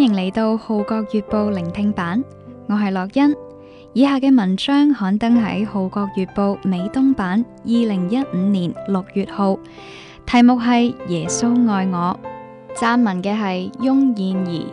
迎嚟到《號角月報》聆聽版，我係樂欣。以下嘅文章刊登喺《號角月報》美東版2015年6月號，題目係《耶穌愛我》，撰文嘅係翁燕儀。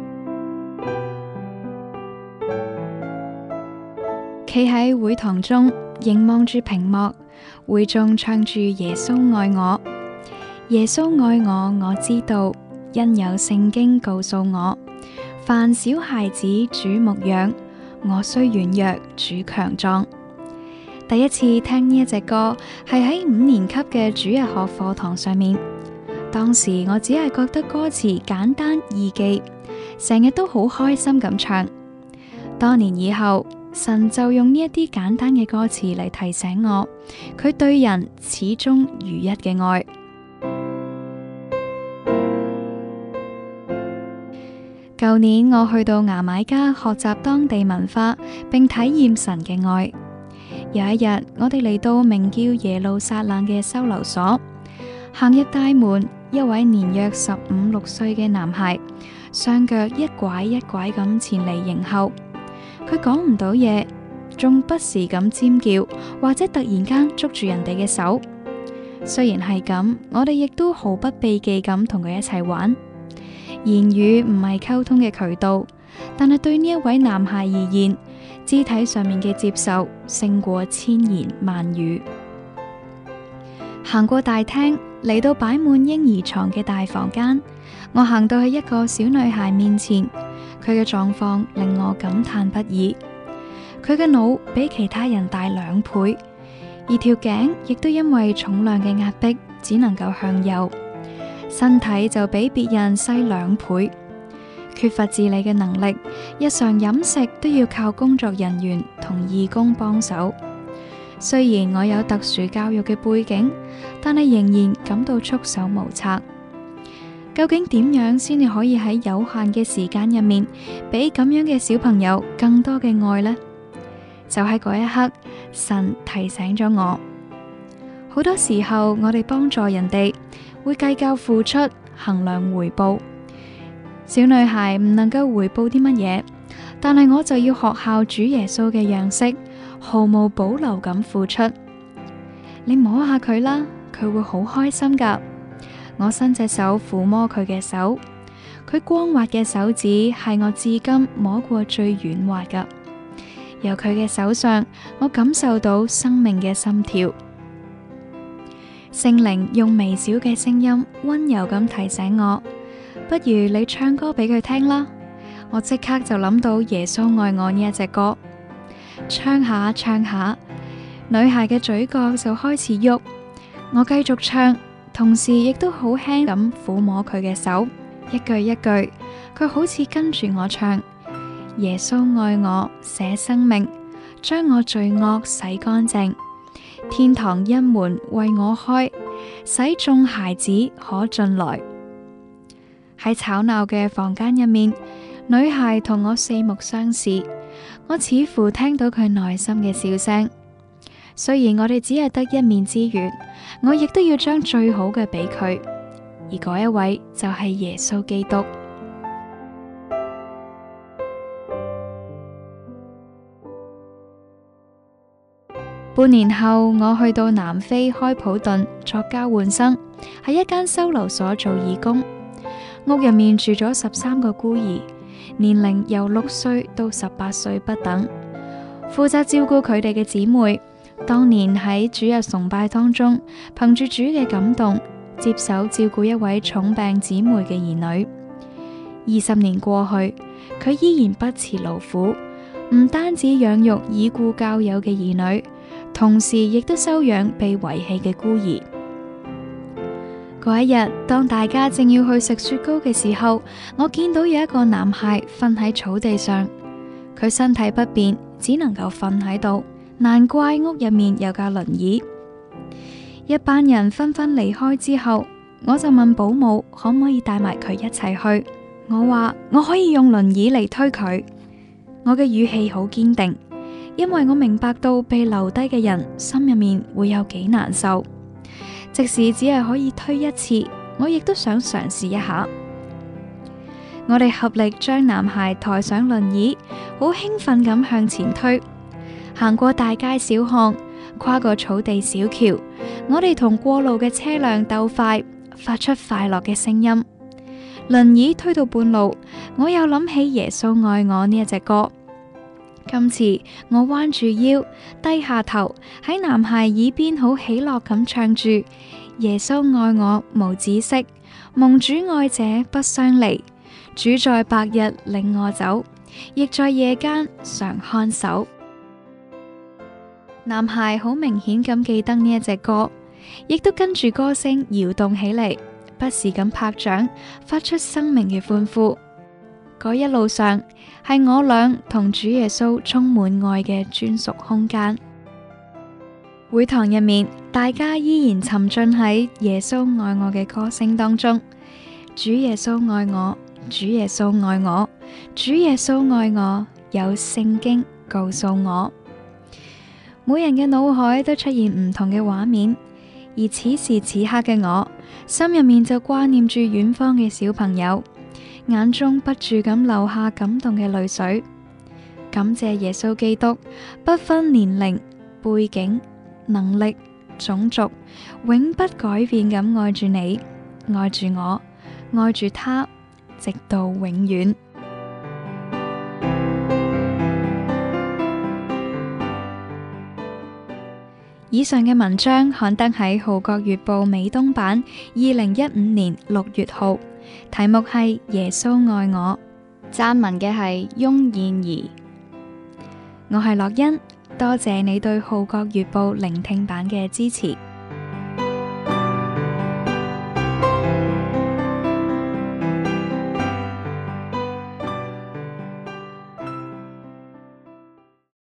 企喺會堂中，凝望住屏幕，會眾唱住耶穌愛我，耶穌愛我，我知道，因有聖經告訴我，凡小孩子主牧養，我雖軟弱，主強壯。第一次聽呢一隻歌係喺5年級嘅主日學課堂上面，當時我只係覺得歌詞簡單易記，成日都好開心咁唱。多年以後，神就用呢一啲簡單嘅歌詞嚟提醒我，佢對人始終如一嘅愛。舊年我去到牙買加學習當地文化，並體驗神嘅愛。有一日，我哋嚟到名叫耶路撒冷嘅收留所，行入大門，一位年約15、16歲嘅男孩，雙腳一拐一拐咁前嚟迎候。佢講唔到嘢，仲不時咁尖叫，或者突然間捉住人哋嘅手。雖然係咁，我哋亦都毫不避忌咁同佢一齊玩。言語唔係溝通嘅渠道，但係對呢一位男孩而言，肢體上面嘅接受勝過千言萬語。行過大廳，嚟到擺滿嬰兒床嘅大房間，我行到去一個小女孩面前，佢嘅狀況令我感嘆不已。佢嘅腦比其他人大2倍，而條頸亦都因為重量嘅壓迫，只能夠向右。身體就比別人細2倍，缺乏自理嘅能力，日常飲食都要靠工作人員同義工幫手。雖然我有特殊教育嘅背景，但係仍然感到束手無策。究竟點樣先至可以喺有限嘅時間入面，俾咁樣嘅小朋友更多嘅愛呢？就喺嗰一刻，神提醒咗我，好多時候我哋幫助人哋，會計較付出，衡量回報。小女孩唔能夠回報啲乜嘢，但係我就要學效主耶穌嘅樣式，毫無保留咁付出。你摸下佢啦，佢會好開心噶。我伸隻手撫摸佢嘅手，佢光滑嘅手指係我至今摸過最軟滑噶。由佢嘅手上，我感受到生命嘅心跳。聖靈用微小嘅聲音溫柔咁提醒我，不如你唱歌俾佢聽啦。我即刻就諗到耶穌愛我呢一隻歌，唱下唱下，女孩嘅嘴角就開始喐。我繼續唱，同時亦都好輕咁撫摸佢嘅手，一句一句，佢好似跟住我唱。耶穌愛我，捨生命，將我罪惡洗乾淨。天堂恩門為我開，使眾孩子可進來。喺吵鬧嘅房間入面，女孩同我四目相視，我似乎聽到佢內心嘅笑聲。雖然我哋只係得一面之緣，我亦都要將最好嘅俾佢，而嗰一位就係耶穌基督。半年後，我去到南非開普敦作交換生，喺一間收留所做義工。屋入面住咗13個孤兒，年齡由6歲到18歲不等。負責照顧佢哋嘅姊妹，當年喺主日崇拜當中，憑住主嘅感動，接手照顧一位重病姊妹嘅兒女。20年過去，佢依然不辭勞苦，唔單止養育已故教友嘅兒女，同時亦都收養被遺棄嘅孤兒。嗰一日，當大家正要去食雪糕嘅時候，我見到有一個男孩瞓喺草地上，佢身體不便，只能夠瞓喺度，難怪屋入面有架輪椅。一班人紛紛離開之後，我就問保姆可唔可以帶埋佢一齊去。我話我可以用輪椅嚟推佢。我嘅語氣好堅定，因為我明白到被留低嘅人心入面會有幾難受。即使只係可以推一次，我亦都想嘗試一下。 我哋合力將男孩抬上輪椅，好興奮咁向前推，行過大街小巷，跨過草地小橋，我哋同過路嘅車輛鬥快，發出快樂嘅聲音。輪椅推到半路，我又諗起耶穌愛我呢一隻歌。今次我彎住腰，低下頭，喺男孩耳邊好喜樂咁唱住：耶穌愛我無止息，蒙主愛者不相離。主在白日領我走，亦在夜間常看守。男孩好明顯咁記得呢一隻歌，亦都跟住歌聲搖動起嚟，不時咁拍掌，發出生命嘅歡呼。嗰一路上係我倆同主耶穌充滿愛嘅專屬空間。會堂入面，大家依然沉浸喺耶穌愛我嘅歌聲當中。主耶穌愛我，主耶穌愛我，主耶穌愛我，有聖經告訴我。每人嘅腦海都出現唔同嘅畫面，而此時此刻嘅我，心入面就掛念住遠方嘅小朋友，眼中不住咁流下感動嘅淚水。感謝耶穌基督，不分年齡、背景、能力、種族，永不改變咁愛住你，愛住我，愛住他，直到永遠。以上嘅文章刊登喺《號角月報》美東版2015年6月號，題目係耶穌愛我，撰文嘅係翁燕儀。我係樂欣，多謝你對《號角月報》聆聽版嘅支持。